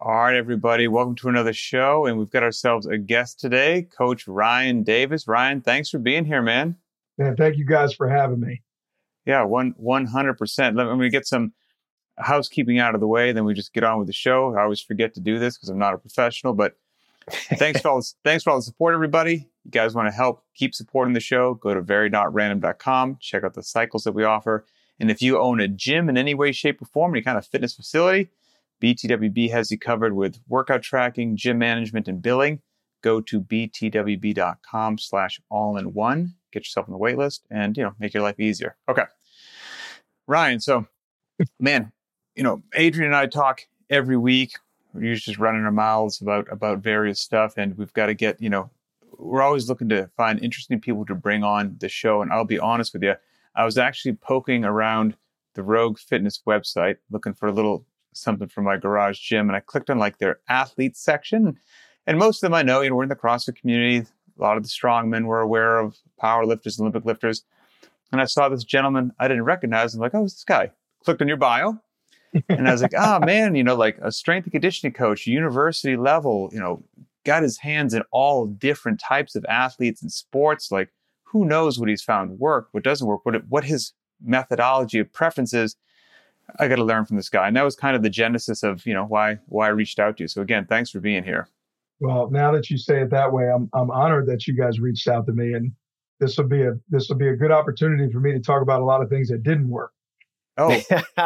All right, everybody. Welcome to another show. And we've got ourselves a guest today, Coach Ryan Davis. Ryan, thanks for being here, man. Man, thank you guys for having me. Yeah, 100%. Let me get some housekeeping out of the way, then we just get on with the show. I always forget to do this because I'm not a professional, but thanks for all the support, everybody. You guys want to help keep supporting the show, go to very.random.com, check out the cycles that we offer. And if you own a gym in any way, shape, or form, any kind of fitness facility, BTWB has you covered with workout tracking, gym management, and billing. Go to btwb.com/all-in-one. Get yourself on the wait list and, make your life easier. Okay. Ryan, so, man, Adrian and I talk every week. We're usually just running our mouths about various stuff. And we've got to get, we're always looking to find interesting people to bring on the show. And I'll be honest with you, I was actually poking around the Rogue Fitness website, looking for a little something for my garage gym. And I clicked on their athletes section. And most of them I know, we're in the CrossFit community. A lot of the strongmen were aware of power lifters, Olympic lifters. And I saw this gentleman I didn't recognize. I'm like, oh, who's this guy? Clicked on your bio. And I was like, oh, man, like a strength and conditioning coach, university level, got his hands in all different types of athletes and sports. Like, who knows what he's found work, what doesn't work, what his methodology of preferences. I got to learn from this guy. And that was kind of the genesis of, why I reached out to you. So again, thanks for being here. Well, now that you say it that way, I'm honored that you guys reached out to me, and this will be a good opportunity for me to talk about a lot of things that didn't work. Oh,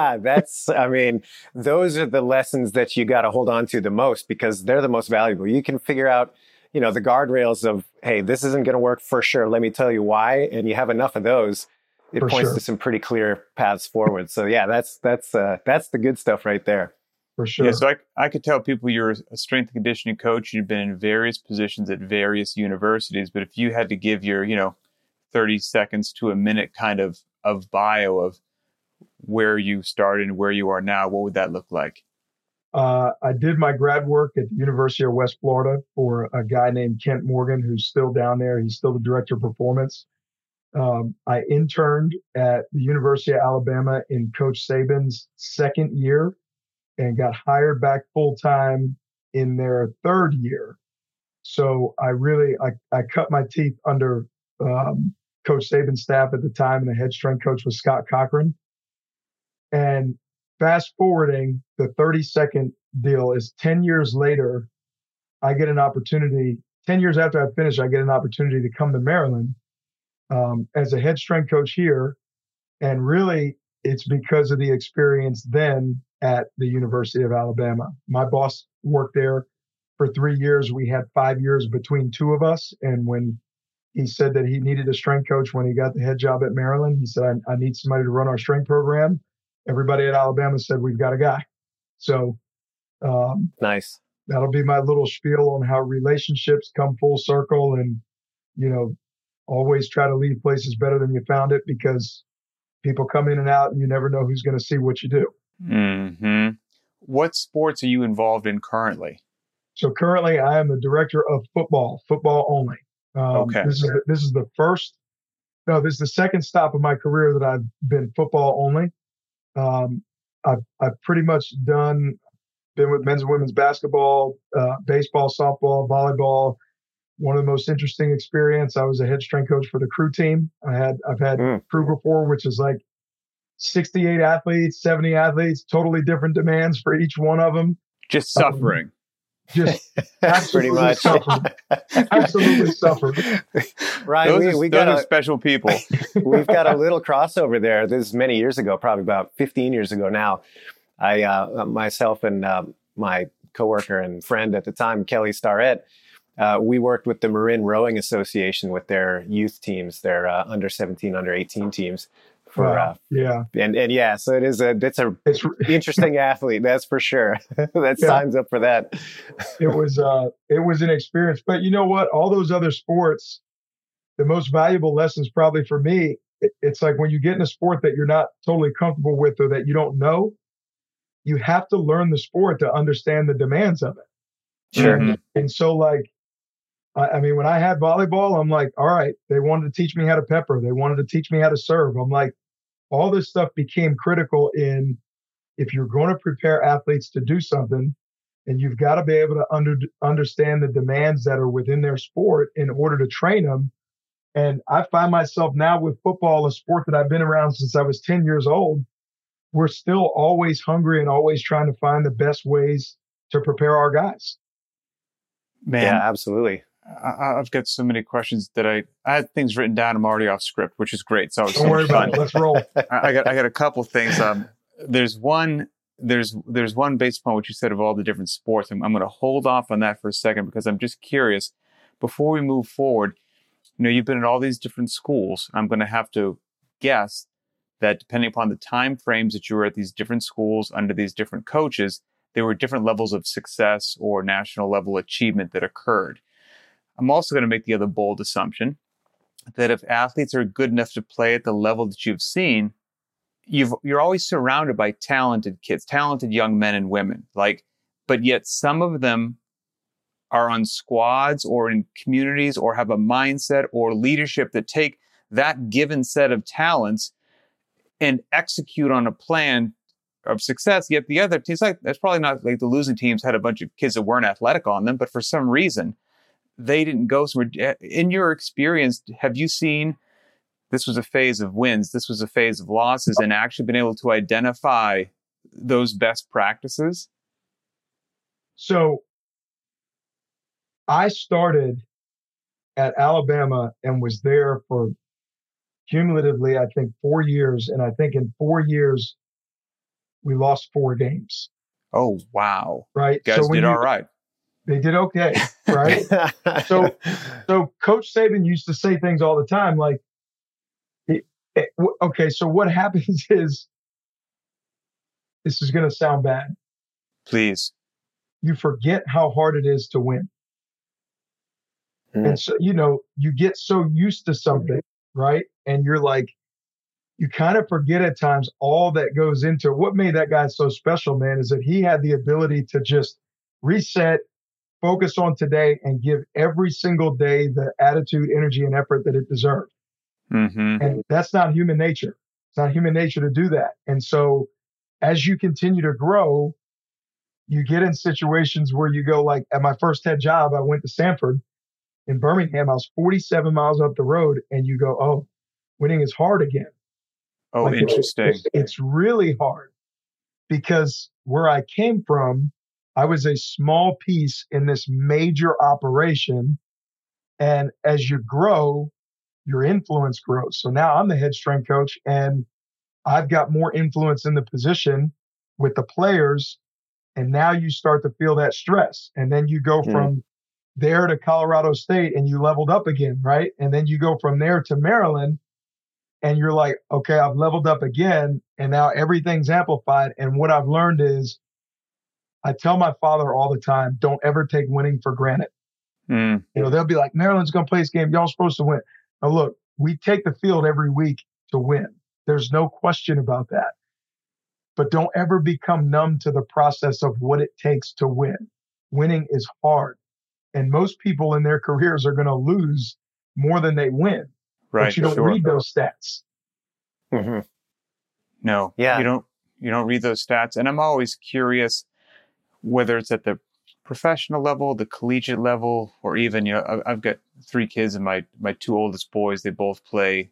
those are the lessons that you got to hold on to the most because they're the most valuable. You can figure out, the guardrails of, hey, this isn't going to work for sure. Let me tell you why. And you have enough of those. It points to some pretty clear paths forward. So yeah, that's the good stuff right there. For sure. Yeah, so I could tell people you're a strength and conditioning coach. You've been in various positions at various universities. But if you had to give your, 30 seconds to a minute kind of bio of where you started and where you are now, what would that look like? I did my grad work at the University of West Florida for a guy named Kent Morgan, who's still down there. He's still the director of performance. I interned at the University of Alabama in Coach Saban's second year and got hired back full time in their third year. So I cut my teeth under Coach Saban's staff at the time, and the head strength coach was Scott Cochran. And fast forwarding, the 30-second deal is 10 years later, I get an opportunity. 10 years after I finish, I get an opportunity to come to Maryland as a head strength coach here. And really, it's because of the experience then at the University of Alabama. My boss worked there for 3 years. We had 5 years between two of us. And when he said that he needed a strength coach when he got the head job at Maryland, he said, I need somebody to run our strength program. Everybody at Alabama said, we've got a guy. So nice. That'll be my little spiel on how relationships come full circle and, always try to leave places better than you found it because people come in and out and you never know who's going to see what you do. Mm-hmm. What sports are you involved in currently? So currently I am the director of football only. Okay. This is the second stop of my career that I've been football only. I've pretty much been with men's and women's basketball, baseball, softball, volleyball. One of the most interesting experience. I was a head strength coach for the crew team. I've had crew before, which is like 68 athletes, 70 athletes, totally different demands for each one of them. Just suffering. Just pretty much absolutely suffering. Ryan, we got special people. We've got a little crossover there. This is many years ago, probably about 15 years ago now. I myself and my coworker and friend at the time, Kelly Starrett, we worked with the Marin Rowing Association with their youth teams, their under 17, under 18 teams. So it's an interesting athlete, that's for sure. That signs up for that. It was an experience, but you know what? All those other sports, the most valuable lessons probably for me, it's like when you get in a sport that you're not totally comfortable with or that you don't know, you have to learn the sport to understand the demands of it. Sure. And so when I had volleyball, I'm like, all right, they wanted to teach me how to pepper. They wanted to teach me how to serve. I'm like, all this stuff became critical in if you're going to prepare athletes to do something, And you've got to be able to understand the demands that are within their sport in order to train them. And I find myself now with football, a sport that I've been around since I was 10 years old. We're still always hungry and always trying to find the best ways to prepare our guys. Man, yeah, absolutely. I've got so many questions that I had things written down. I'm already off script, which is great. So don't worry about it. Let's roll. I got a couple of things. There's one based upon what you said of all the different sports. I'm going to hold off on that for a second because I'm just curious. Before we move forward, you've been at all these different schools. I'm going to have to guess that depending upon the time frames that you were at these different schools under these different coaches, there were different levels of success or national level achievement that occurred. I'm also going to make the other bold assumption that if athletes are good enough to play at the level that you've seen, you're always surrounded by talented kids, talented young men and women. But yet some of them are on squads or in communities or have a mindset or leadership that take that given set of talents and execute on a plan of success. Yet the other teams, that's probably not like the losing teams had a bunch of kids that weren't athletic on them, but for some reason, they didn't go somewhere. In your experience, have you seen this was a phase of wins, this was a phase of losses, and actually been able to identify those best practices? So I started at Alabama and was there for cumulatively, I think, 4 years. And I think in 4 years, we lost 4 games. Oh, wow. Right. You guys did all right. They did okay, right? So Coach Saban used to say things all the time like, okay, so what happens is, this is going to sound bad. Please. You forget how hard it is to win. And so, you get so used to something, right? And you're like, you kind of forget at times all that goes into what made that guy so special, man, is that he had the ability to just reset, focus on today, and give every single day the attitude, energy, and effort that it deserved. Mm-hmm. And that's not human nature. It's not human nature to do that. And so as you continue to grow, you get in situations where you go, like at my first head job, I went to Sanford in Birmingham. I was 47 miles up the road, and you go, oh, winning is hard again. Oh, like interesting. It's really hard because where I came from, I was a small piece in this major operation. And as you grow, your influence grows. So now I'm the head strength coach, and I've got more influence in the position with the players. And now you start to feel that stress. And then you go from there to Colorado State and you leveled up again, right? And then you go from there to Maryland and you're like, okay, I've leveled up again. And now everything's amplified. And what I've learned is, I tell my father all the time, don't ever take winning for granted. They'll be like, Maryland's going to play this game. Y'all supposed to win. Now, look, we take the field every week to win. There's no question about that. But don't ever become numb to the process of what it takes to win. Winning is hard. And most people in their careers are going to lose more than they win. Right. But you don't read those stats. Mm-hmm. No, yeah. You don't read those stats. And I'm always curious whether it's at the professional level, the collegiate level, or even, I've got 3 kids and my 2 oldest boys, they both play,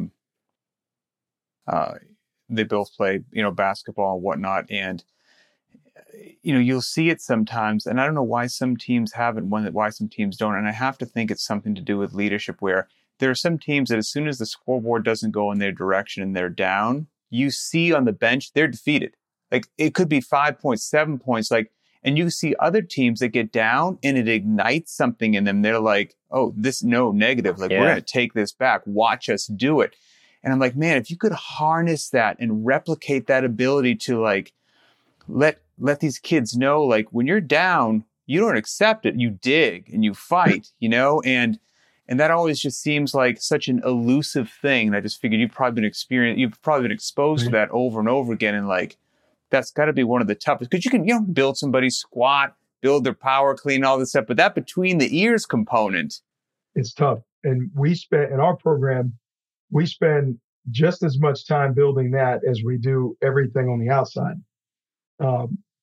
basketball and whatnot. And, you'll see it sometimes. And I don't know why some teams have it, why some teams don't. And I have to think it's something to do with leadership, where there are some teams that as soon as the scoreboard doesn't go in their direction and they're down, you see on the bench, they're defeated. Like it could be 5 points, 7 points, and you see other teams that get down and it ignites something in them. They're like, oh, negative. We're going to take this back. Watch us do it. And I'm like, man, if you could harness that and replicate that ability to let these kids know, when you're down, you don't accept it. You dig and you fight, and that always just seems like such an elusive thing. And I just figured you've probably been exposed to that over and over again. And that's got to be one of the toughest, because you can, build somebody's squat, build their power clean, all this stuff. But that between the ears component, it's tough. And in our program, we spend just as much time building that as we do everything on the outside.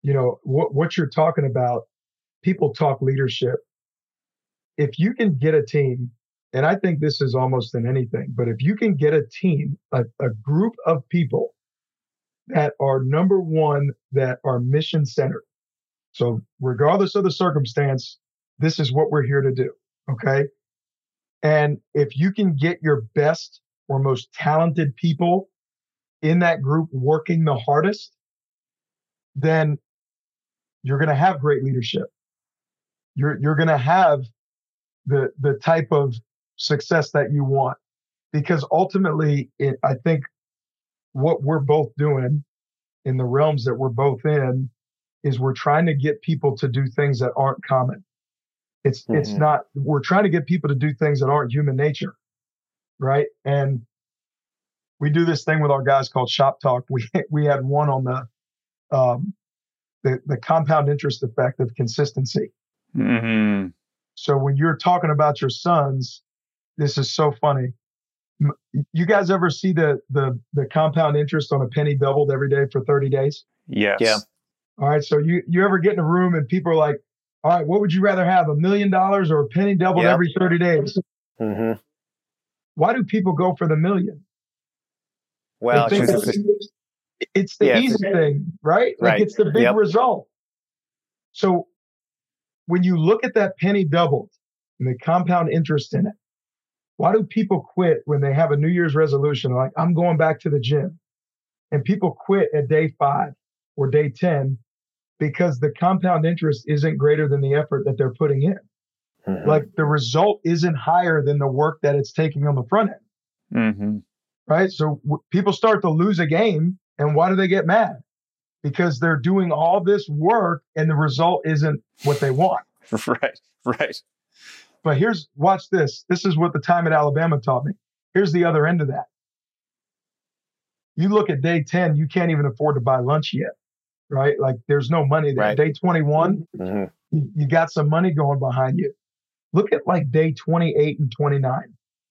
what you're talking about, people talk leadership. If you can get a team, and I think this is almost in anything, but if you can get a team, a group of people that are, number one, that are mission centered. So regardless of the circumstance, this is what we're here to do. Okay. And if you can get your best or most talented people in that group working the hardest, then you're going to have great leadership. You're going to have the type of success that you want, because ultimately, I think what we're both doing in the realms that we're both in is we're trying to get people to do things that aren't common. It's not, we're trying to get people to do things that aren't human nature. Right. And we do this thing with our guys called Shop Talk. We had one on the compound interest effect of consistency. Mm-hmm. So when you're talking about your sons, this is so funny. You guys ever see the compound interest on a penny doubled every day for 30 days? Yes. Yeah. All right. So you ever get in a room and people are like, all right, what would you rather have, $1 million or a penny doubled every 30 days? Mm-hmm. Why do people go for the million? Well, it's the easy thing, right? Like it's the big result. So when you look at that penny doubled and the compound interest in it, why do people quit when they have a New Year's resolution? Like, I'm going back to the gym. And people quit at day 5 or day 10 because the compound interest isn't greater than the effort that they're putting in. Mm-hmm. Like the result isn't higher than the work that it's taking on the front end. Mm-hmm. Right. So people start to lose a game. And why do they get mad? Because they're doing all this work and the result isn't what they want. Right. But watch this. This is what the time at Alabama taught me. Here's the other end of that. You look at day 10, you can't even afford to buy lunch yet, right? Like there's no money there. Right. Day 21, you got some money going behind you. Look at like day 28 and 29.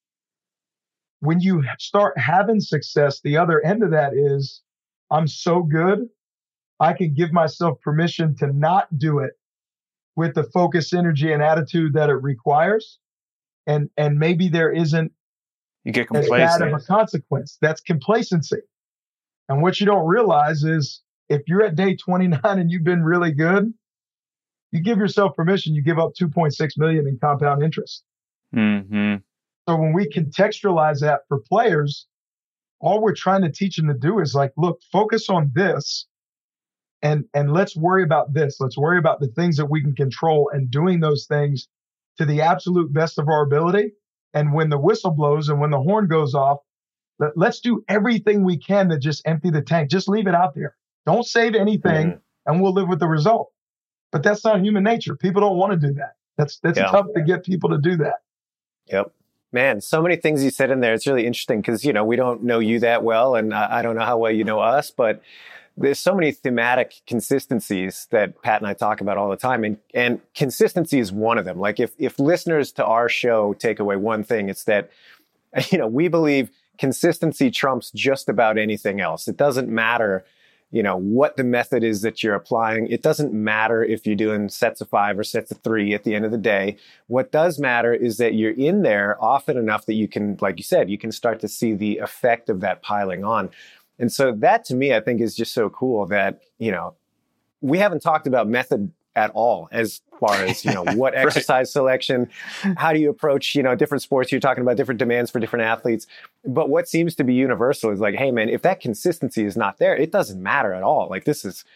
When you start having success, the other end of that is, I'm so good, I can give myself permission to not do it with the focus, energy, and attitude that it requires. And maybe there isn't as bad of a consequence. That's complacency. And what you don't realize is if you're at day 29 and you've been really good, you give yourself permission, you give up 2.6 million in compound interest. Mm-hmm. So when we contextualize that for players, all we're trying to teach them to do is like, look, focus on this and let's worry about this. Let's worry about the things that we can control and doing those things to the absolute best of our ability. And when the whistle blows and when the horn goes off, let's do everything we can to just empty the tank. Just leave it out there. Don't save anything and we'll live with the result. But that's not human nature. People don't want to do that. That's tough to get people to do that. Yep. Man, so many things you said in there. It's really interesting because, we don't know you that well, and I don't know how well you know us, but there's so many thematic consistencies that Pat and I talk about all the time, and consistency is one of them. Like if listeners to our show take away one thing, it's that, we believe consistency trumps just about anything else. It doesn't matter what the method is that you're applying. It doesn't matter if you're doing sets of 5 or sets of 3 at the end of the day. What does matter is that you're in there often enough that you can, like you said, you can start to see the effect of that piling on. And so that to me, I think is just so cool that, we haven't talked about method at all as far as, what exercise selection, how do you approach, different sports. You're talking about different demands for different athletes. But what seems to be universal is like, hey, man, if that consistency is not there, it doesn't matter at all. Like this has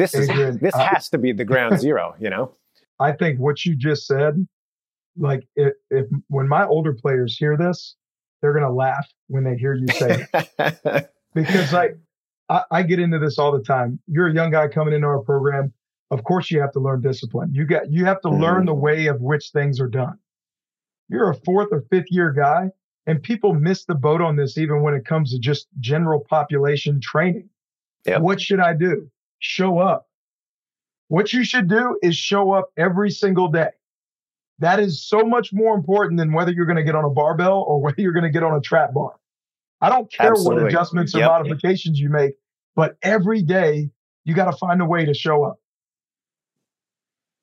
to be the ground zero, I think what you just said, like if when my older players hear this, they're going to laugh when they hear you say it. Because I get into this all the time. You're a young guy coming into our program. Of course, you have to learn discipline. You have to learn the way of which things are done. You're a 4th or 5th year guy, and people miss the boat on this even when it comes to just general population training. Yep. What should I do? Show up. What you should do is show up every single day. That is so much more important than whether you're going to get on a barbell or whether you're going to get on a trap bar. I don't care what adjustments or modifications you make, but every day you got to find a way to show up.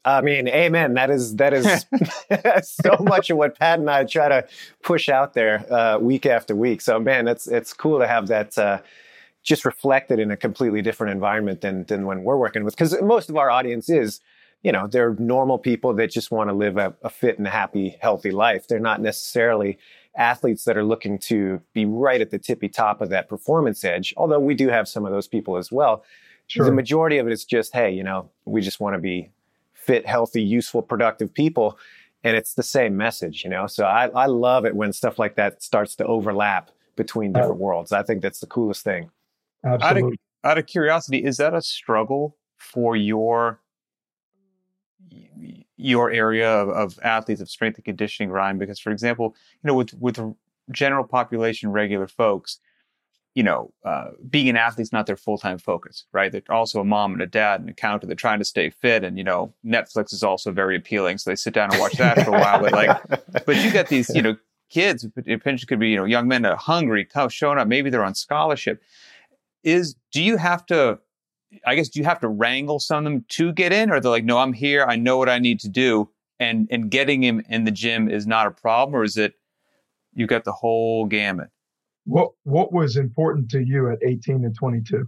I mean, amen. That is so much of what Pat and I try to push out there week after week. So, man, it's cool to have that just reflected in a completely different environment than when we're working with, because most of our audience is, they're normal people that just want to live a fit and happy, healthy life. They're not necessarily athletes that are looking to be right at the tippy top of that performance edge, although we do have some of those people as well. Sure. The majority of it is just, hey, we just want to be fit, healthy, useful, productive people. And it's the same message, So I love it when stuff like that starts to overlap between different worlds. I think that's the coolest thing. Absolutely. Out of curiosity, is that a struggle for your area of athletes of strength and conditioning, Ryan? Because, for example, with general population, regular folks, being an athlete is not their full-time focus, right? They're also a mom and a dad and an accountant. They're trying to stay fit, and Netflix is also very appealing, so they sit down and watch that for a while. But you get these, kids. It could be young men that are hungry, showing up. Maybe they're on scholarship. Do you have to wrangle some of them to get in, or they're like, no, I'm here, I know what I need to do, and getting him in the gym is not a problem, or is it you got the whole gamut? What was important to you at 18 and 22?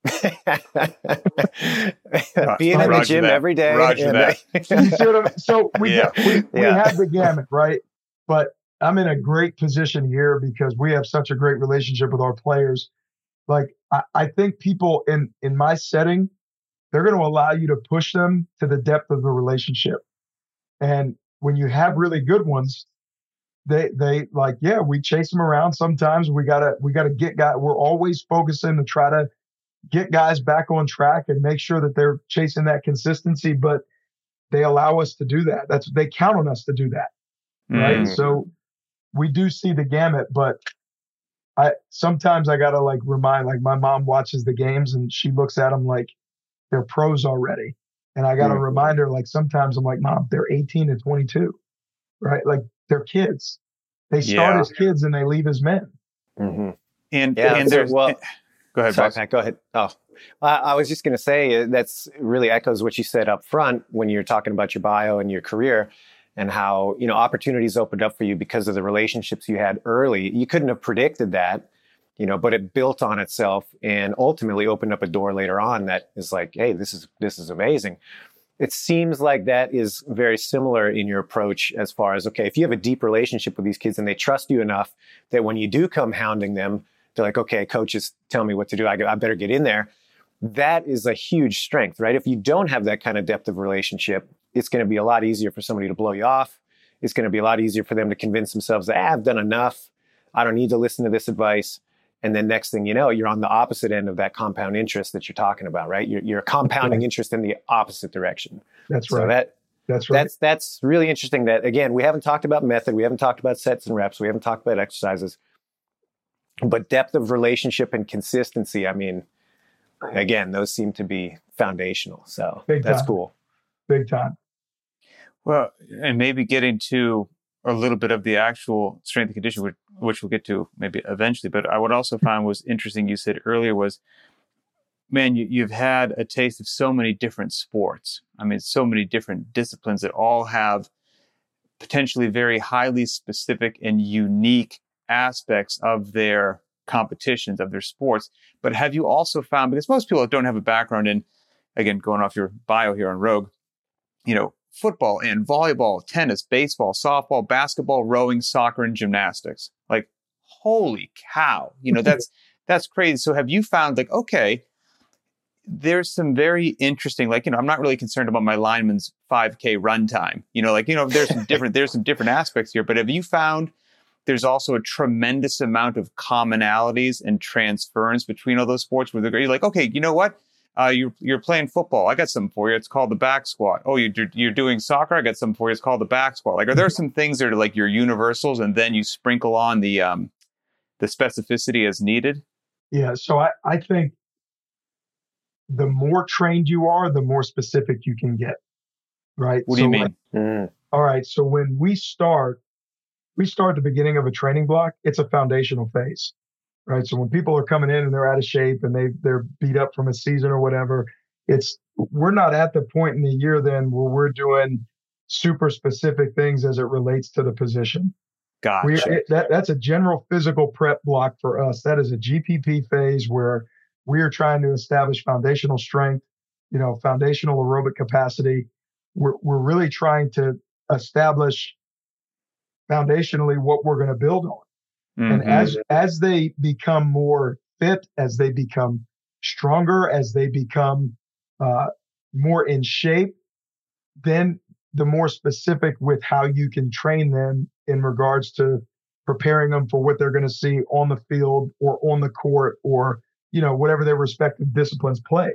Being in the gym every day. Roger that. So we have the gamut, right? But I'm in a great position here because we have such a great relationship with our players. Like, I think people in my setting, they're going to allow you to push them to the depth of the relationship. And when you have really good ones, they we chase them around. Sometimes we gotta get guys. We're always focusing to try to get guys back on track and make sure that they're chasing that consistency. But they allow us to do that. They count on us to do that, right? So we do see the gamut, but sometimes I gotta remind, my mom watches the games and she looks at them like they're pros already, and I gotta remind her, sometimes I'm like, Mom, they're 18 to 22, right? Like, they're kids. They start as kids and they leave as men. Mm-hmm. And there's go ahead, sorry, boss. Pat, go ahead. Oh, I was just going to say that's really echoes what you said up front when you're talking about your bio and your career, and how opportunities opened up for you because of the relationships you had early. You couldn't have predicted that, but it built on itself and ultimately opened up a door later on that is like, hey, this is amazing. It seems like that is very similar in your approach as far as, okay, if you have a deep relationship with these kids and they trust you enough that when you do come hounding them, they're like, okay, coaches tell me what to do. I better get in there. That is a huge strength, right? If you don't have that kind of depth of relationship, it's going to be a lot easier for somebody to blow you off. It's going to be a lot easier for them to convince themselves that I've done enough. I don't need to listen to this advice. And then next thing you know, you're on the opposite end of that compound interest that you're talking about, right? You're compounding interest in the opposite direction. That's right. That's right. That's really interesting that, again, we haven't talked about method. We haven't talked about sets and reps. We haven't talked about exercises. But depth of relationship and consistency, I mean, again, those seem to be foundational. So that's cool. Big time. Well, and maybe getting to a little bit of the actual strength and conditioning, which we'll get to maybe eventually. But I would also find was interesting, you said earlier, was, man, you've had a taste of so many different sports. I mean, so many different disciplines that all have potentially very highly specific and unique aspects of their competitions, of their sports. But have you also found, because most people don't have a background in, again, going off your bio here on Rogue, football and volleyball, tennis, baseball, softball, basketball, rowing, soccer, and gymnastics. Like, holy cow. That's crazy. So have you found okay, there's some very interesting, I'm not really concerned about my lineman's 5K run time. There's some different aspects here, but have you found there's also a tremendous amount of commonalities and transference between all those sports where you're like, okay, you know what? You're playing football. I got something for you. It's called the back squat. Oh, you're doing soccer. I got something for you. It's called the back squat. Are there some things that are your universals, and then you sprinkle on the specificity as needed? Yeah. So I think the more trained you are, the more specific you can get. Right. What do you mean? All right. So when we start the beginning of a training block. It's a foundational phase. Right. So when people are coming in and they're out of shape and they're beat up from a season or whatever, it's we're not at the point in the year then where we're doing super specific things as it relates to the position. Gotcha. That's a general physical prep block for us. That is a GPP phase where we are trying to establish foundational strength, foundational aerobic capacity. We're really trying to establish foundationally what we're going to build on. Mm-hmm. And as they become more fit, as they become stronger, as they become more in shape, then the more specific with how you can train them in regards to preparing them for what they're going to see on the field or on the court or, whatever their respective disciplines play.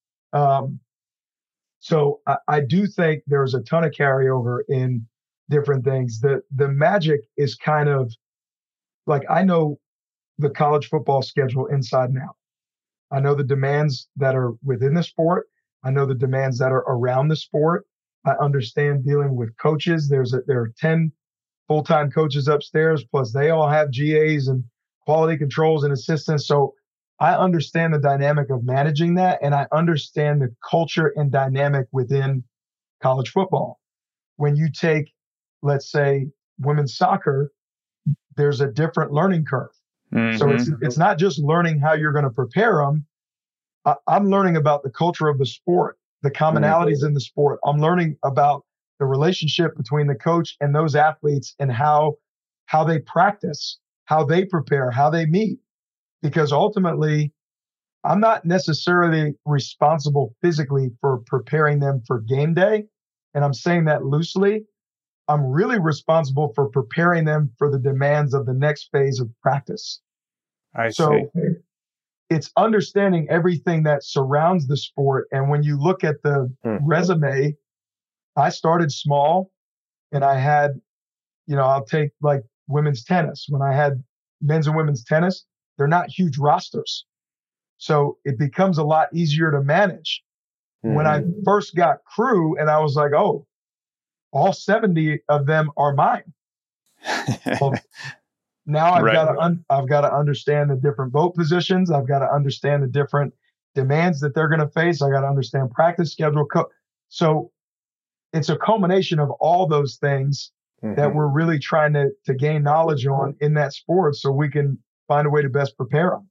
So I do think there's a ton of carryover in different things. The magic is kind of like, I know the college football schedule inside and out. I know the demands that are within the sport. I know the demands that are around the sport. I understand dealing with coaches. There are 10 full-time coaches upstairs, plus they all have GAs and quality controls and assistants. So I understand the dynamic of managing that, and I understand the culture and dynamic within college football. When you take, let's say, women's soccer, there's a different learning curve. Mm-hmm. So it's not just learning how you're going to prepare them. I'm learning about the culture of the sport, the commonalities in the sport. I'm learning about the relationship between the coach and those athletes and how they practice, how they prepare, how they meet. Because ultimately, I'm not necessarily responsible physically for preparing them for game day. And I'm saying that loosely. I'm really responsible for preparing them for the demands of the next phase of practice. I see. It's understanding everything that surrounds the sport. And when you look at the resume, I started small and I had, I'll take like women's tennis. When I had men's and women's tennis, they're not huge rosters. So it becomes a lot easier to manage. Mm-hmm. When I first got crew and I was like, oh, all 70 of them are mine. Well, now I've got to understand the different boat positions. I've got to understand the different demands that they're going to face. I got to understand practice schedule. So it's a culmination of all those things that we're really trying to gain knowledge on in that sport so we can find a way to best prepare them.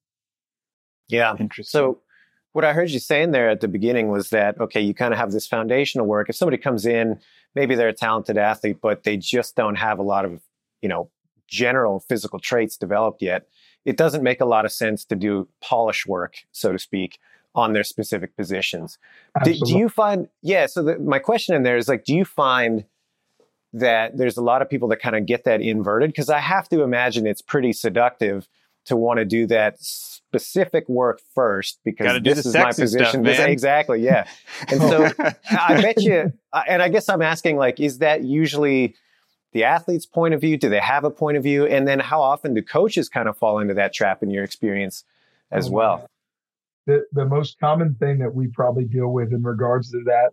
Yeah. Interesting. So what I heard you saying there at the beginning was that, okay, you kind of have this foundational work. If somebody comes in, maybe they're a talented athlete, but they just don't have a lot of, general physical traits developed yet. It doesn't make a lot of sense to do polish work, so to speak, on their specific positions. Do you find, so my question in there is like, do you find that there's a lot of people that kind of get that inverted? Because I have to imagine it's pretty seductive to want to do that specific work first because this is my position. Exactly, yeah. And so I bet you, and I guess I'm asking, like, is that usually the athlete's point of view? Do they have a point of view? And then how often do coaches kind of fall into that trap in your experience as well? The most common thing that we probably deal with in regards to that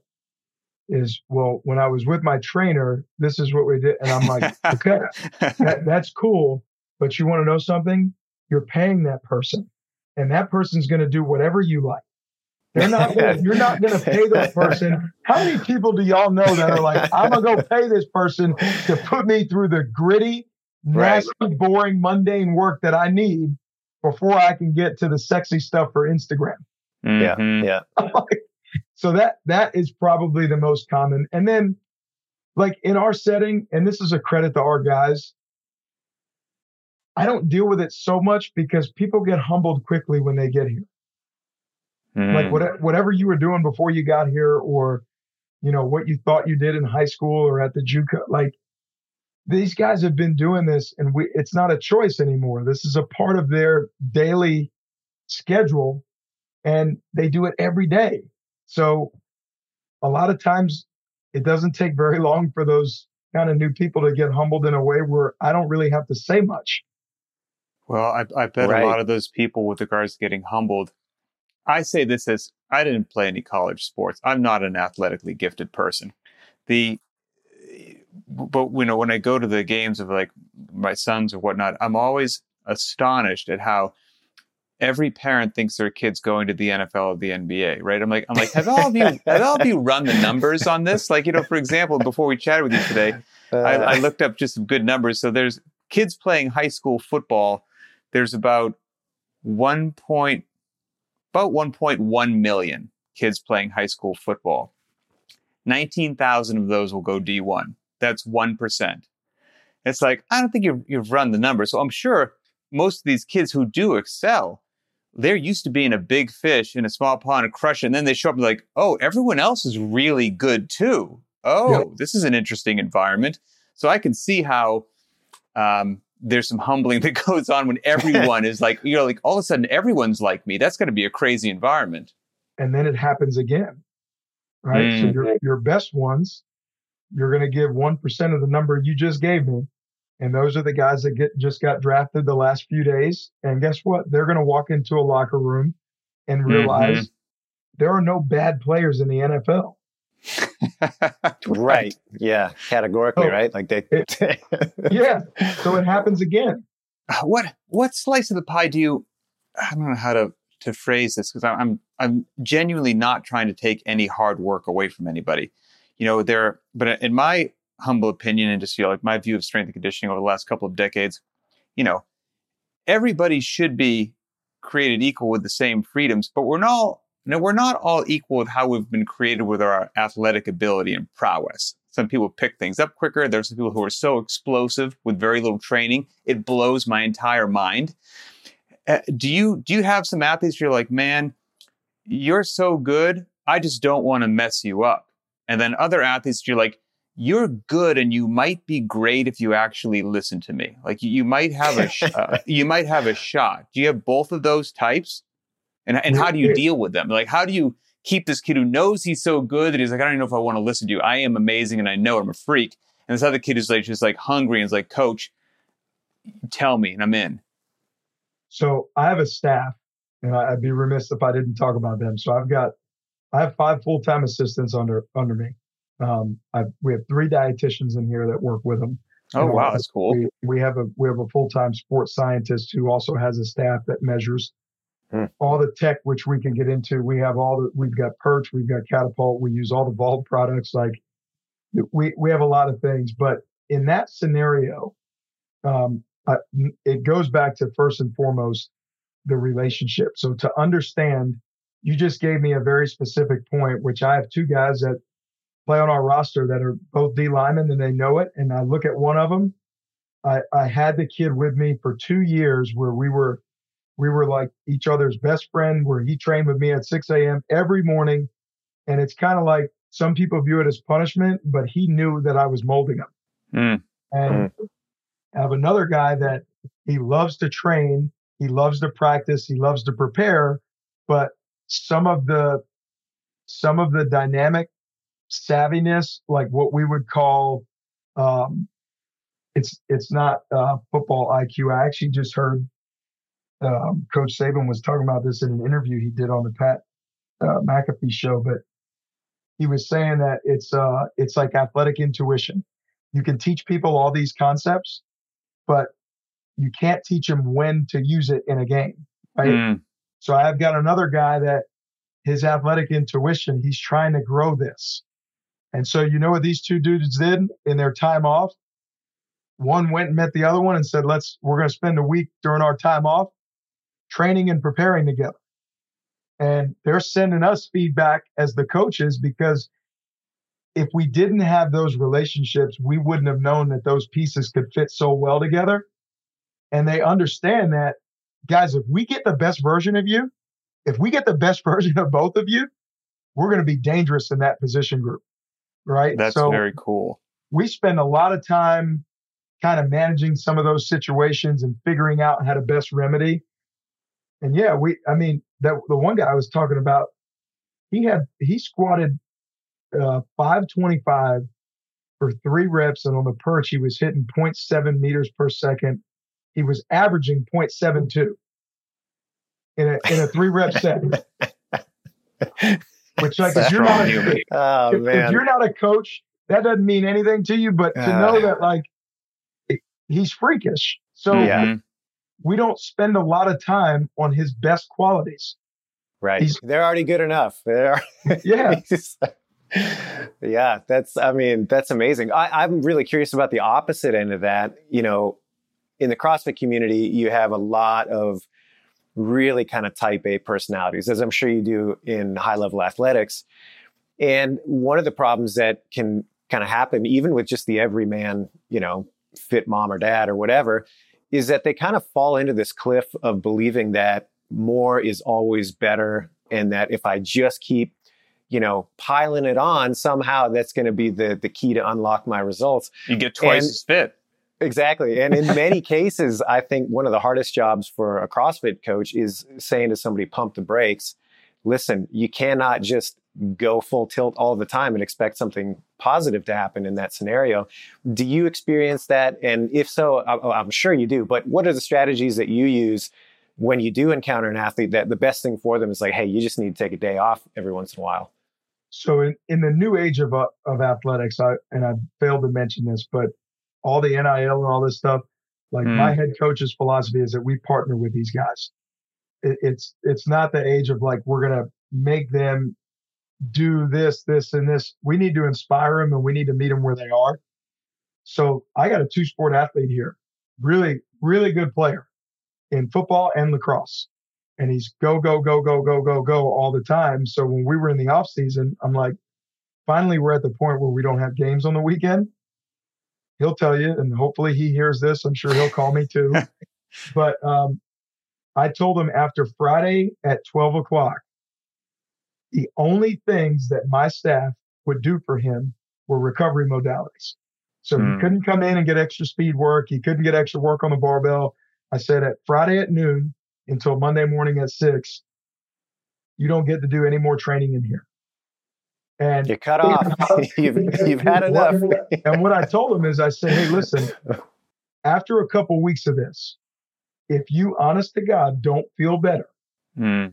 is, well, when I was with my trainer, this is what we did. And I'm like, okay, that's cool. But you want to know something? You're paying that person. And that person's going to do whatever you like. You're not going to pay that person. How many people do y'all know that are like, I'm going to go pay this person to put me through the gritty, nasty, boring, mundane work that I need before I can get to the sexy stuff for Instagram? Mm-hmm. Yeah. So that is probably the most common. And then like in our setting, and this is a credit to our guys, I don't deal with it so much because people get humbled quickly when they get here. Like whatever you were doing before you got here, or, what you thought you did in high school or at the JUCO, like these guys have been doing this and it's not a choice anymore. This is a part of their daily schedule and they do it every day. So a lot of times it doesn't take very long for those kind of new people to get humbled in a way where I don't really have to say much. Well, I bet a lot of those people with regards to getting humbled, I say this as I didn't play any college sports. I'm not an athletically gifted person. But when I go to the games of like my sons or whatnot, I'm always astonished at how every parent thinks their kid's going to the NFL or the NBA, right? I'm like, have all of you run the numbers on this? Like, for example, before we chatted with you today, I looked up just some good numbers. So there's kids playing high school football. There's about 1.1 million kids playing high school football. 19,000 of those will go D1. That's 1%. It's like, I don't think you've run the numbers. So I'm sure most of these kids who do excel, they're used to being a big fish in a small pond and crush it. And then they show up and like, oh, everyone else is really good too. Oh, This is an interesting environment. So I can see how there's some humbling that goes on when everyone is like, like all of a sudden everyone's like me. That's going to be a crazy environment. And then it happens again, right? So your best ones, you're going to give 1% of the number you just gave me. And those are the guys that just got drafted the last few days. And guess what? They're going to walk into a locker room and realize there are no bad players in the NFL. Right. Yeah. Categorically, right? Like yeah. So it happens again. What slice of the pie do you, I don't know how to phrase this, because I'm genuinely not trying to take any hard work away from anybody. But in my humble opinion, and just like my view of strength and conditioning over the last couple of decades, everybody should be created equal with the same freedoms, but we're not all equal with how we've been created with our athletic ability and prowess. Some people pick things up quicker. There's some people who are so explosive with very little training. It blows my entire mind. Do you have some athletes where you're like, man, you're so good, I just don't want to mess you up? And then other athletes, you're like, you're good and you might be great if you actually listen to me. Like you might have a shot. Do you have both of those types? And how do you deal with them? Like, how do you keep this kid who knows he's so good that he's like, I don't even know if I want to listen to you. I am amazing and I know I'm a freak. And this other kid is like, just like hungry and is like, coach, tell me, and I'm in. So I have a staff, and I'd be remiss if I didn't talk about them. So I have 5 full-time assistants under me. We have 3 dietitians in here that work with them. Oh, wow, that's cool. We have a full-time sports scientist who also has a staff that measures all the tech, which we can get into. We've got Perch, we've got Catapult, we use all the Vault products. Like we have a lot of things, but in that scenario, it goes back to first and foremost the relationship. So to understand, you just gave me a very specific point, which I have 2 guys that play on our roster that are both D linemen and they know it. And I look at one of them. I had the kid with me for 2 years where we were like each other's best friend, where he trained with me at 6 a.m. every morning. And it's kind of like some people view it as punishment, but he knew that I was molding him. And I have another guy that he loves to train. He loves to practice. He loves to prepare. But some of the dynamic savviness, like what we would call, it's not football IQ. I actually just heard Coach Saban was talking about this in an interview he did on the Pat McAfee show, but he was saying that it's like athletic intuition. You can teach people all these concepts, but you can't teach them when to use it in a game, right? So I've got another guy that his athletic intuition, he's trying to grow this. And so you know what these 2 dudes did in their time off? One went and met the other one and said, we're going to spend a week during our time off training and preparing together. And they're sending us feedback as the coaches, because if we didn't have those relationships, we wouldn't have known that those pieces could fit so well together. And they understand that, guys, if we get the best version of you, if we get the best version of both of you, we're going to be dangerous in that position group, right? That's so very cool. We spend a lot of time kind of managing some of those situations and figuring out how to best remedy. And yeah, the one guy I was talking about, he squatted 525 for 3 reps, and on the perch he was hitting 0.7 meters per second. He was averaging 0.72 in a 3-rep set. Which, like, if you're not a coach, that doesn't mean anything to you. But to know that, like, he's freakish. So we don't spend a lot of time on his best qualities. Right. They're already good enough. Yeah. Yeah, that's amazing. I'm really curious about the opposite end of that. You know, in the CrossFit community, you have a lot of really kind of type A personalities, as I'm sure you do in high level athletics. And one of the problems that can kind of happen, even with just the everyman, you know, fit mom or dad or whatever, is that they kind of fall into this cliff of believing that more is always better. And that if I just keep, you know, piling it on, somehow that's going to be the key to unlock my results. You get twice as fit. Exactly. And in many cases, I think one of the hardest jobs for a CrossFit coach is saying to somebody, pump the brakes. Listen, you cannot just go full tilt all the time and expect something positive to happen in that scenario. Do you experience that? And if so, I'm sure you do, but what are the strategies that you use when you do encounter an athlete that the best thing for them is like, hey, you just need to take a day off every once in a while? So in the new age of athletics, I failed to mention this, but all the NIL and all this stuff, like my head coach's philosophy is that we partner with these guys. It's not the age of like, we're going to make them do this, and this. We need to inspire them and we need to meet them where they are. So I got a 2-sport athlete here, really, really good player in football and lacrosse. And he's go all the time. So when we were in the off season, I'm like, finally, we're at the point where we don't have games on the weekend. He'll tell you, and hopefully he hears this. I'm sure he'll call me too. But I told him after Friday at 12 o'clock, the only things that my staff would do for him were recovery modalities. So he couldn't come in and get extra speed work. He couldn't get extra work on the barbell. I said at Friday at noon until Monday morning at 6, you don't get to do any more training in here. And you're cut off. You've had enough. And what I told him is I said, hey, listen, after a couple weeks of this, if you honest to God don't feel better, then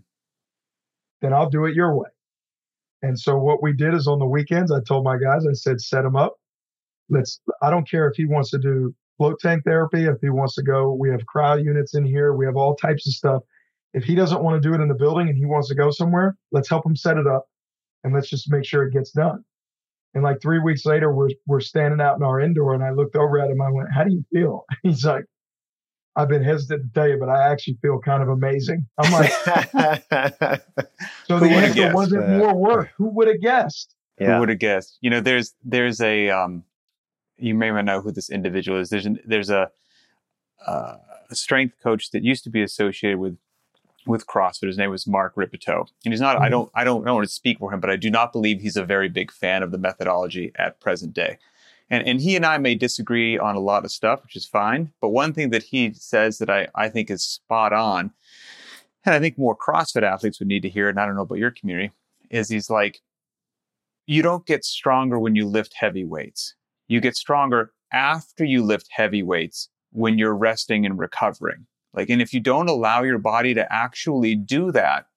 I'll do it your way. And so what we did is on the weekends, I told my guys, I said, set him up. I don't care if he wants to do float tank therapy, if he wants to go, we have cryo units in here. We have all types of stuff. If he doesn't want to do it in the building and he wants to go somewhere, let's help him set it up and let's just make sure it gets done. And like 3 weeks later, we're standing out in our indoor and I looked over at him. I went, how do you feel? He's like, I've been hesitant to tell you, but I actually feel kind of amazing. I'm like, so the answer wasn't more work. Who would have guessed? Yeah. Who would have guessed? You know, there's a, you may not know who this individual is. There's a strength coach that used to be associated with CrossFit. His name was Mark Ripito. And he's not, I don't want to speak for him, but I do not believe he's a very big fan of the methodology at present day. And he and I may disagree on a lot of stuff, which is fine. But one thing that he says that I think is spot on, and I think more CrossFit athletes would need to hear it, and I don't know about your community, is he's like, you don't get stronger when you lift heavy weights. You get stronger after you lift heavy weights when you're resting and recovering. Like, and if you don't allow your body to actually do that,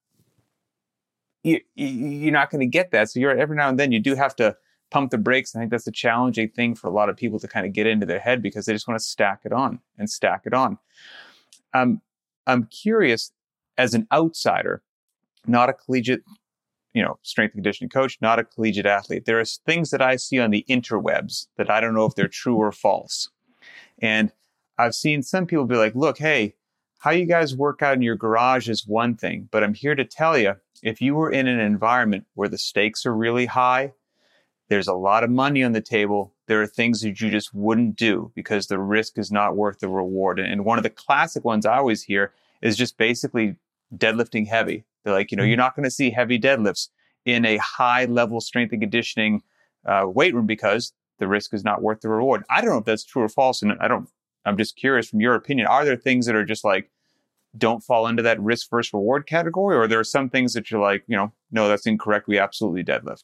you're not going to get that. So every now and then you do have to pump the brakes. I think that's a challenging thing for a lot of people to kind of get into their head because they just want to stack it on and stack it on. I'm curious, as an outsider, not a collegiate, strength and conditioning coach, not a collegiate athlete. There are things that I see on the interwebs that I don't know if they're true or false. And I've seen some people be like, look, hey, how you guys work out in your garage is one thing, but I'm here to tell you, if you were in an environment where the stakes are really high, there's a lot of money on the table, there are things that you just wouldn't do because the risk is not worth the reward. And one of the classic ones I always hear is just basically deadlifting heavy. They're like, you're not going to see heavy deadlifts in a high level strength and conditioning weight room because the risk is not worth the reward. I don't know if that's true or false. And I'm just curious from your opinion, are there things that are just like, don't fall into that risk versus reward category? Or there are some things that you're like, no, that's incorrect. We absolutely deadlift.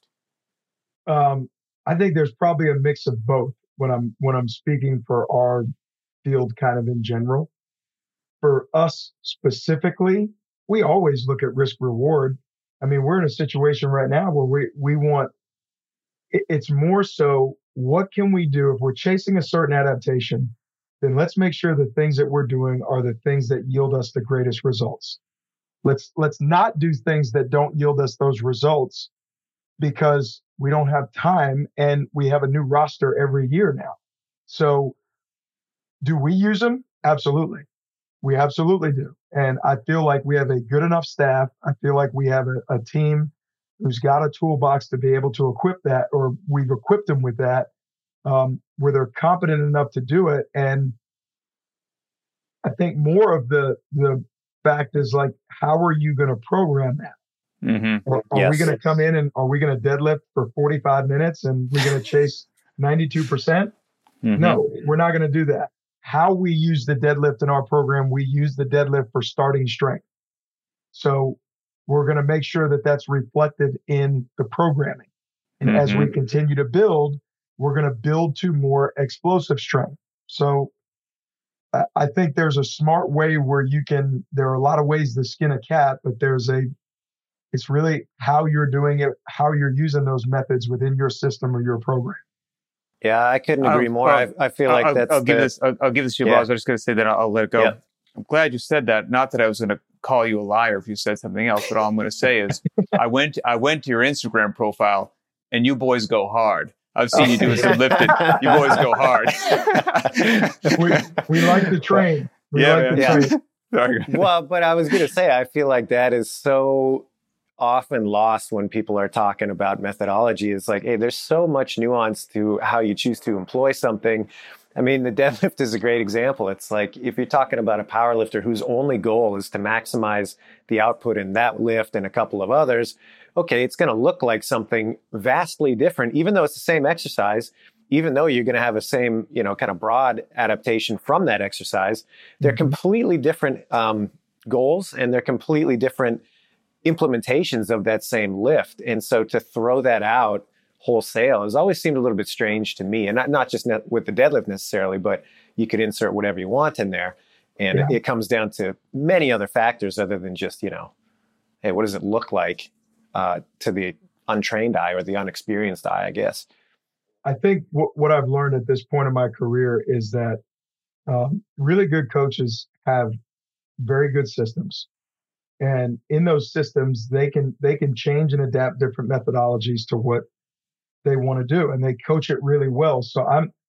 I think there's probably a mix of both when I'm speaking for our field kind of in general. For us specifically, we always look at risk reward. I mean, we're in a situation right now where we want, it's more so what can we do if we're chasing a certain adaptation then let's make sure the things that we're doing are the things that yield us the greatest results. Let's not do things that don't yield us those results because we don't have time and we have a new roster every year now. So do we use them? Absolutely. We absolutely do. And I feel like we have a good enough staff. I feel like we have a team who's got a toolbox to be able to equip that, or we've equipped them with that, where they're competent enough to do it. And I think more of the fact is like, how are you going to program that? Mm-hmm. Are we going to come in and are we going to deadlift for 45 minutes and we're going to chase 92%? Mm-hmm. No, we're not going to do that. How we use the deadlift in our program, we use the deadlift for starting strength. So we're going to make sure that that's reflected in the programming. And as we continue to build, we're going to build to more explosive strength. So I think there's a smart way where there are a lot of ways to skin a cat, but it's really how you're doing it, how you're using those methods within your system or your program. Yeah, I couldn't agree more. I feel like I'll give this to you, Boz. I'm just going to say that I'll let it go. Yeah. I'm glad you said that. Not that I was going to call you a liar if you said something else, but all I'm going to say is I went to your Instagram profile and you boys go hard. I've seen you doing some lifting. You boys go hard. we like to train. Train. Well, but I was going to say, I feel like that is so often lost when people are talking about methodology. It's like, hey, there's so much nuance to how you choose to employ something. I mean, the deadlift is a great example. It's like if you're talking about a power lifter whose only goal is to maximize the output in that lift and a couple of others, okay, it's going to look like something vastly different, even though it's the same exercise, even though you're going to have a same, kind of broad adaptation from that exercise. They're completely different goals, and they're completely different implementations of that same lift. And so to throw that out wholesale has always seemed a little bit strange to me. And not just with the deadlift necessarily, but you could insert whatever you want in there. And it comes down to many other factors other than just, hey, what does it look like to the untrained eye or the unexperienced eye, I guess. I think what I've learned at this point in my career is that really good coaches have very good systems. And in those systems, they can change and adapt different methodologies to what they want to do, and they coach it really well. So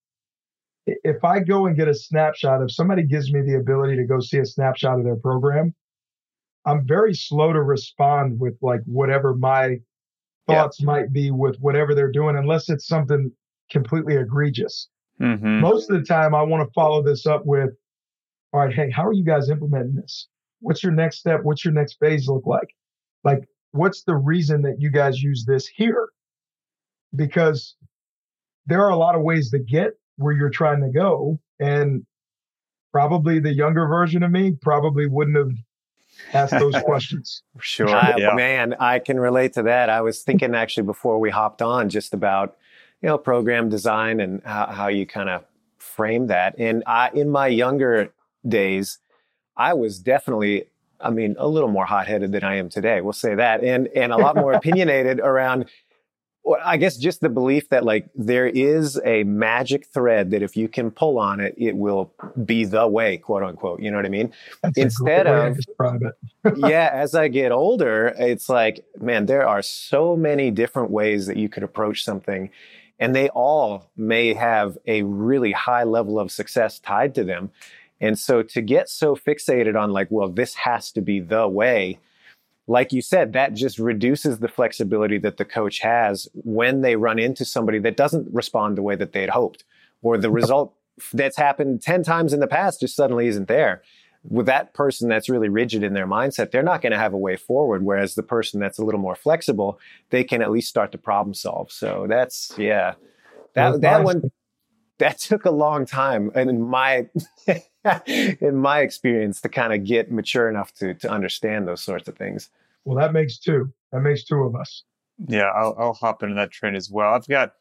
if I go and get a snapshot, if somebody gives me the ability to go see a snapshot of their program, I'm very slow to respond with like whatever my thoughts might be with whatever they're doing, unless it's something completely egregious. Mm-hmm. Most of the time, I want to follow this up with, all right, hey, how are you guys implementing this? What's your next step? What's your next phase look like? Like, what's the reason that you guys use this here? Because there are a lot of ways to get where you're trying to go. And probably the younger version of me probably wouldn't have asked those questions. Sure. Man, I can relate to that. I was thinking actually before we hopped on just about, program design and how you kind of frame that. And in my younger days, I was definitely, a little more hot-headed than I am today. We'll say that. And a lot more opinionated around, I guess, just the belief that like there is a magic thread that if you can pull on it, it will be the way, quote unquote. You know what I mean? That's instead of, as I get older, it's like, man, there are so many different ways that you could approach something, and they all may have a really high level of success tied to them. And so to get so fixated on like, well, this has to be the way, like you said, that just reduces the flexibility that the coach has when they run into somebody that doesn't respond the way that they'd hoped, or the result that's happened 10 times in the past just suddenly isn't there. With that person that's really rigid in their mindset, they're not going to have a way forward. Whereas the person that's a little more flexible, they can at least start to problem solve. So that's, that one, that took a long time. And in my experience, to kind of get mature enough to understand those sorts of things. Well, that makes two of us. Yeah, I'll hop into that train as well. I've got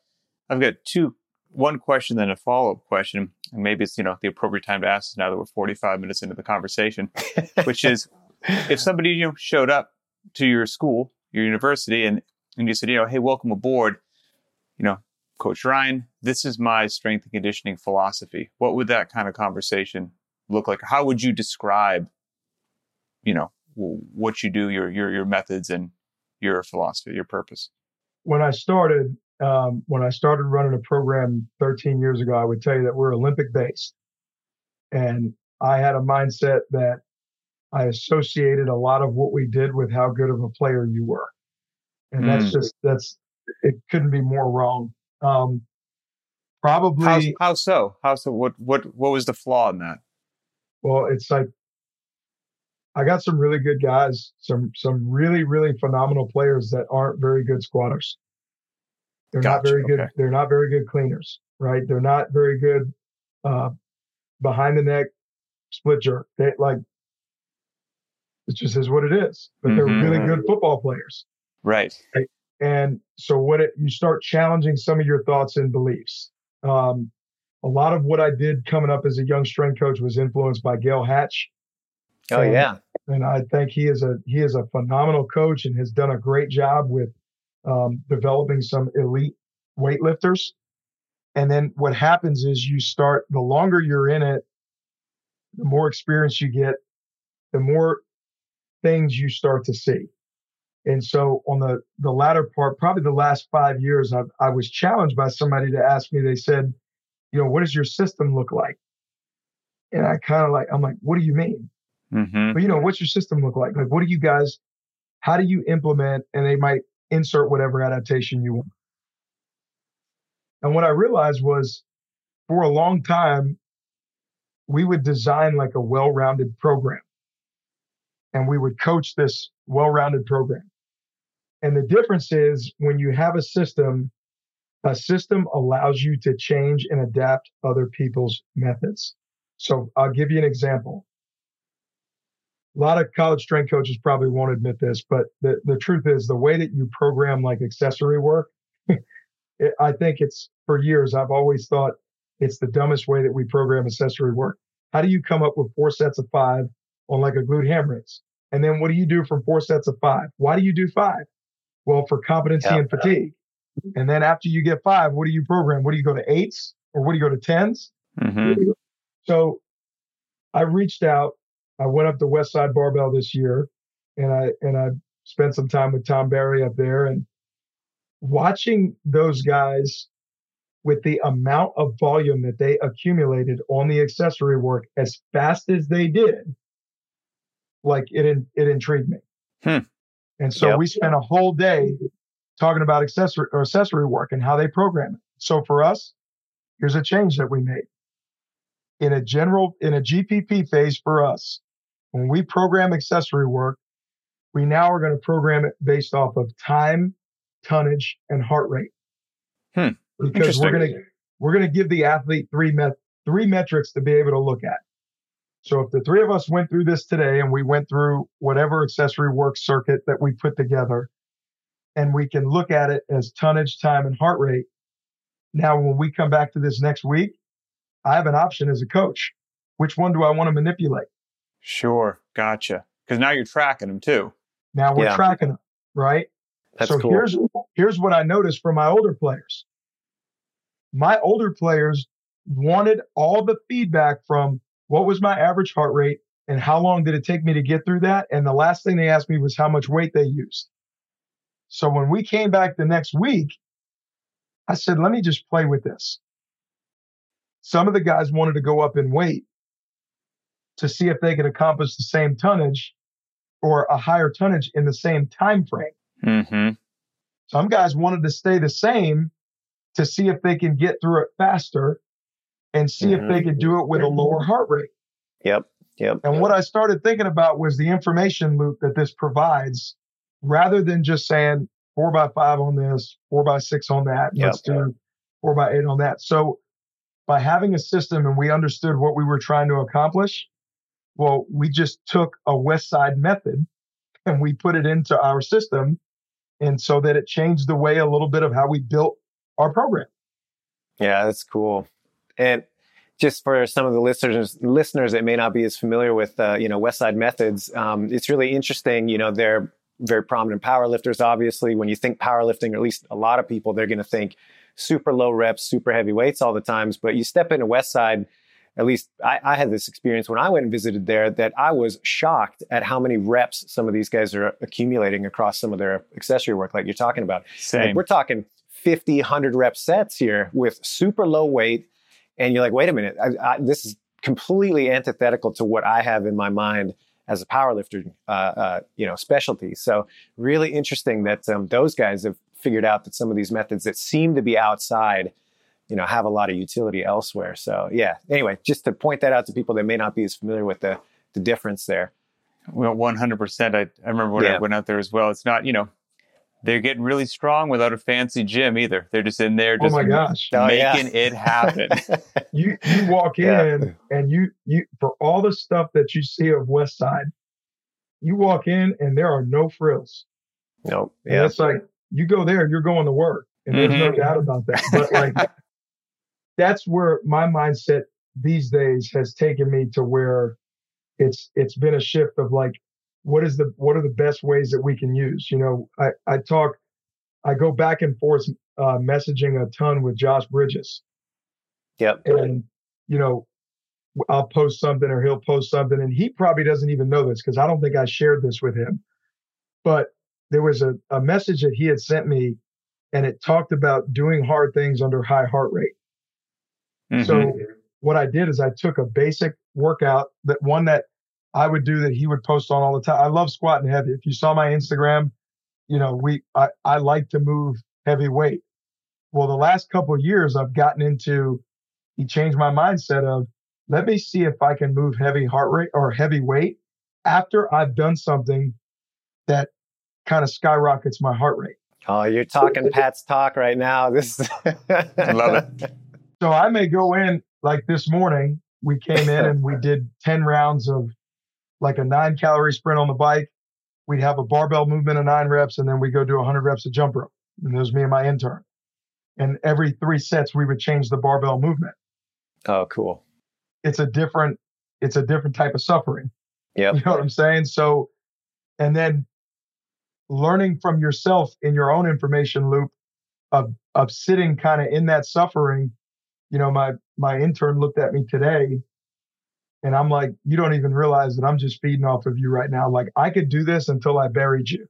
one question, then a follow-up question, and maybe it's the appropriate time to ask this now that we're 45 minutes into the conversation, which is if somebody showed up to your school, your university, and you said, hey, welcome aboard. Coach Ryan, this is my strength and conditioning philosophy. What would that kind of conversation look like? How would you describe, what you do, your methods and your philosophy, your purpose? When I started running a program 13 years ago, I would tell you that we're Olympic based. And I had a mindset that I associated a lot of what we did with how good of a player you were. And it couldn't be more wrong. Probably. How so? What was the flaw in that? Well, it's like, I got some really good guys, some really, really phenomenal players that aren't very good squatters. They're not very good. Okay. They're not very good cleaners, right? They're not very good behind the neck split jerk. It just is what it is. But they're really good football players, right? And so you start challenging some of your thoughts and beliefs. A lot of what I did coming up as a young strength coach was influenced by Gail Hatch. Oh, yeah. And I think he is a phenomenal coach and has done a great job with developing some elite weightlifters. And then what happens is the longer you're in it, the more experience you get, the more things you start to see. And so on the latter part, probably the last 5 years, I was challenged by somebody to ask me, they said, what does your system look like? And I'm like, what do you mean? Mm-hmm. But what's your system look like? Like, how do you implement? And they might insert whatever adaptation you want. And what I realized was, for a long time, we would design like a well-rounded program. And we would coach this well-rounded program. And the difference is, when you have a system allows you to change and adapt other people's methods. So I'll give you an example. A lot of college strength coaches probably won't admit this, but the truth is, the way that you program like accessory work, I think for years, I've always thought it's the dumbest way that we program accessory work. How do you come up with 4 sets of 5 on like a glute ham raise? And then what do you do from 4 sets of 5? Why do you do 5? Well, for competency and fatigue. And then after you get 5, what do you program? What do you go to 8s or what do you go to 10s? Mm-hmm. So I reached out. I went up to Westside Barbell this year, and I spent some time with Tom Barry up there, and watching those guys with the amount of volume that they accumulated on the accessory work as fast as they did, like it intrigued me. And so we spent a whole day talking about accessory work and how they program it. So for us, here's a change that we made. In a GPP phase for us, when we program accessory work, we now are going to program it based off of time, tonnage, and heart rate. Because we're going to give the athlete three metrics to be able to look at. So if the three of us went through this today and we went through whatever accessory work circuit that we put together, and we can look at it as tonnage, time, and heart rate. Now, when we come back to this next week, I have an option as a coach. Which one do I want to manipulate? Sure. Gotcha. Because now you're tracking them too. Now we're tracking them, right? That's so cool. Here's what I noticed from my older players. My older players wanted all the feedback from what was my average heart rate and how long did it take me to get through that. And the last thing they asked me was how much weight they used. So when we came back the next week, I said, let me just play with this. Some of the guys wanted to go up in weight to see if they could accomplish the same tonnage or a higher tonnage in the same time frame. Mm-hmm. Some guys wanted to stay the same to see if they can get through it faster and see if they could do it with a lower heart rate. Yep. And what I started thinking about was the information loop that this provides, rather than just saying 4x5 on this, 4x6 on that, let's do 4x8 on that. So by having a system and we understood what we were trying to accomplish, well, we just took a Westside method and we put it into our system. And so that it changed the way a little bit of how we built our program. Yeah, that's cool. And just for some of the listeners that may not be as familiar with, Westside methods, it's really interesting. They're very prominent powerlifters. Obviously, when you think powerlifting, or at least a lot of people, they're going to think super low reps, super heavy weights all the times. But you step into Westside, at least I had this experience when I went and visited there, that I was shocked at how many reps some of these guys are accumulating across some of their accessory work, like you're talking about. Same. Like we're talking 50, 100 rep sets here with super low weight. And you're like, wait a minute, this is completely antithetical to what I have in my mind as a powerlifter, specialty. So really interesting that those guys have figured out that some of these methods that seem to be outside, have a lot of utility elsewhere. So yeah, anyway, just to point that out to people that may not be as familiar with the difference there. Well, 100%. I remember when I went out there as well. It's not, they're getting really strong without a fancy gym either. They're just in there just oh my gosh. making it happen. You walk in and you for all the stuff that you see of Westside, you walk in and there are no frills. Nope. And it's like, you go there, you're going to work. And there's no doubt about that. But like, that's where my mindset these days has taken me to where it's been a shift of like, what are the best ways that we can use? I go back and forth messaging a ton with Josh Bridges. Yep. And, I'll post something or he'll post something, and he probably doesn't even know this because I don't think I shared this with him. But there was a message that he had sent me, and it talked about doing hard things under high heart rate. Mm-hmm. So what I did is I took a basic workout, that I would do that he would post on all the time. I love squatting heavy. If you saw my Instagram, I like to move heavy weight. Well, the last couple of years I've gotten into, he changed my mindset of, let me see if I can move heavy heart rate or heavy weight after I've done something that kind of skyrockets my heart rate. Oh, you're talking Pat's talk right now. I love it. So I may go in, like this morning, we came in and we did 10 rounds of like a 9-calorie sprint on the bike. We'd have a barbell movement of 9 reps, and then we go do 100 reps of jump rope. And there's me and my intern. And every 3 sets, we would change the barbell movement. Oh, cool. It's a different type of suffering. Yeah. You know what I'm saying? So, and then learning from yourself in your own information loop of sitting kind of in that suffering. My intern looked at me today, and I'm like, you don't even realize that I'm just feeding off of you right now. Like, I could do this until I buried you.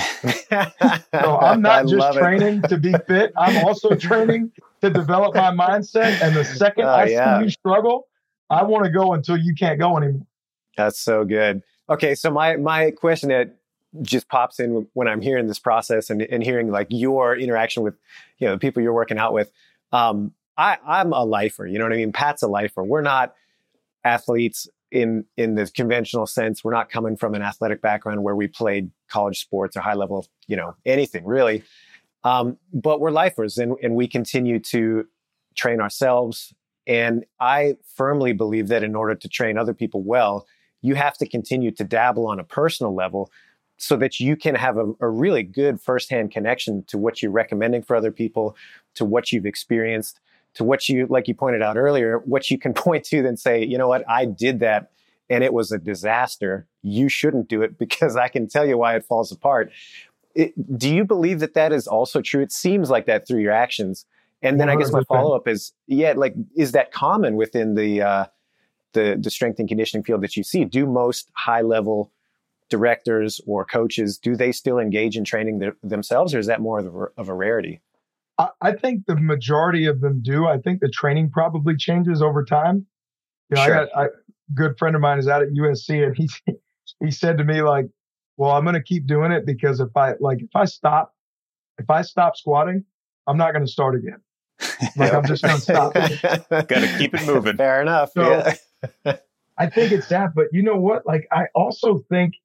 So I'm not just training to be fit. I'm also training to develop my mindset. And the second I see you struggle, I want to go until you can't go anymore. That's so good. Okay. So my question that just pops in when I'm hearing this process and hearing like your interaction with, the people you're working out with, I'm a lifer, you know what I mean? Pat's a lifer. We're not athletes in the conventional sense. We're not coming from an athletic background where we played college sports or high level, anything really. But we're lifers, and we continue to train ourselves. And I firmly believe that in order to train other people well, you have to continue to dabble on a personal level so that you can have a really good firsthand connection to what you're recommending for other people, to what you've experienced, to what you, like you pointed out earlier, what you can point to then say, you know what, I did that and it was a disaster. You shouldn't do it because I can tell you why it falls apart. Do you believe that is also true? It seems like that through your actions. And then 100%. I guess my follow-up is, is that common within the strength and conditioning field that you see? Do most high-level directors or coaches, do they still engage in training themselves, or is that more of a rarity? I think the majority of them do. I think the training probably changes over time. Sure. A good friend of mine is out at USC, and he said to me, like, well, I'm going to keep doing it because if I stop squatting, I'm not going to start again. I'm just going to stop. Got to keep it moving. Fair enough. So, I think it's that, but you know what? Like, I also think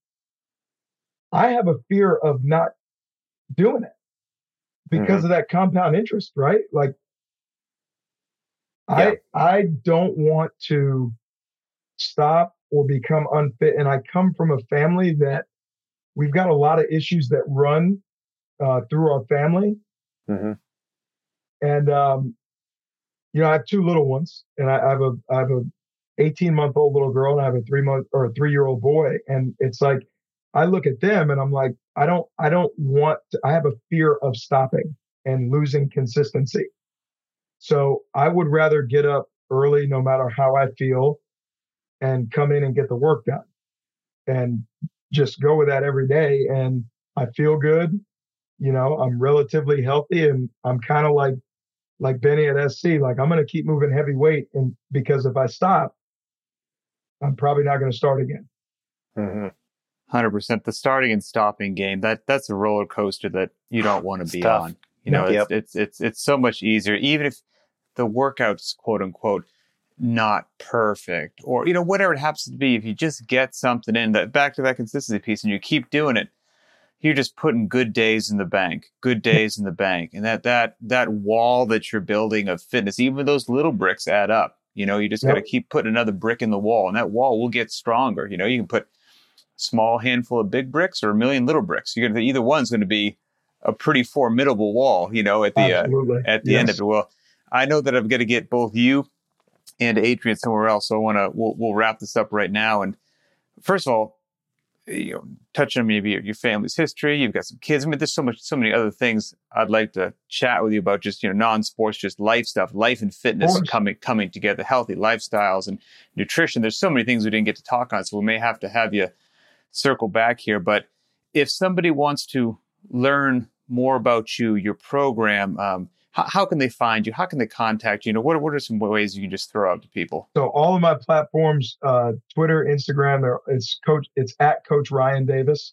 I have a fear of not doing it because of that compound interest, right? Like, I don't want to stop or become unfit. And I come from a family that we've got a lot of issues that run through our family. Mm-hmm. And, I have 2 little ones, and I have a 18-month-old little girl, and I have a 3-year-old boy. And it's like, I look at them and I'm like, I have a fear of stopping and losing consistency. So I would rather get up early, no matter how I feel, and come in and get the work done and just go with that every day. And I feel good. I'm relatively healthy, and I'm kind of like Benny at SC. Like, I'm going to keep moving heavy weight, and because if I stop, I'm probably not going to start again. Mm-hmm. 100%. The starting and stopping game, that's a roller coaster that you don't want to be tough. on. Yep. It's so much easier, even if the workout's quote unquote not perfect, or whatever it happens to be. If you just get something in, that back to that consistency piece, and you keep doing it, you're just putting good days in the bank, and that wall that you're building of fitness, even those little bricks add up. You just got to keep putting another brick in the wall, and that wall will get stronger. You can put small handful of big bricks or a million little bricks. Either one's going to be a pretty formidable wall, at the end of it. Well, I know that I've got to get both you and Adrian somewhere else. So we'll wrap this up right now. And first of all, touch on maybe your family's history. You've got some kids. I mean, there's so many other things I'd like to chat with you about, just, non-sports, just life stuff, life and fitness coming together, healthy lifestyles and nutrition. There's so many things we didn't get to talk on. So we may have to have you circle back here. But if somebody wants to learn more about you, your program, how can they find you? How can they contact you? What are some ways you can just throw out to people? So all of my platforms, Twitter, Instagram, it's at Coach Ryan Davis.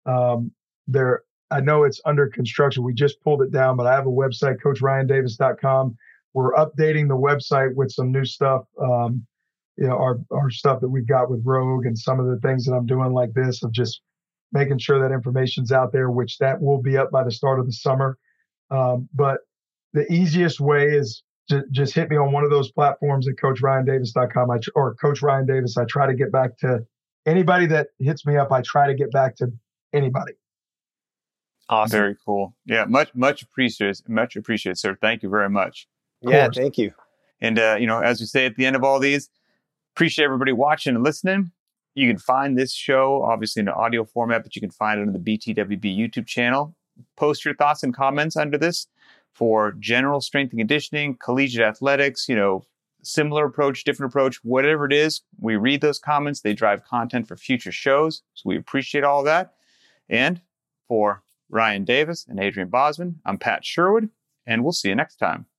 I know it's under construction. We just pulled it down, but I have a website, CoachRyanDavis.com. We're updating the website with some new stuff. Our stuff that we've got with Rogue and some of the things that I'm doing like this of just making sure that information's out there, which that will be up by the start of the summer. But the easiest way is to just hit me on one of those platforms at CoachRyanDavis.com or Coach Ryan Davis. I try to get back to anybody that hits me up. I try to get back to anybody. Awesome. Very cool. Yeah. Much appreciated. Much appreciated, sir. Thank you very much. Yeah. Thank you. And, as we say at the end of all these, appreciate everybody watching and listening. You can find this show obviously in an audio format, but you can find it on the BTWB YouTube channel. Post your thoughts and comments under this for general strength and conditioning, collegiate athletics, similar approach, different approach, whatever it is. We read those comments. They drive content for future shows. So we appreciate all of that. And for Ryan Davis and Adrian Bosman, I'm Pat Sherwood, and we'll see you next time.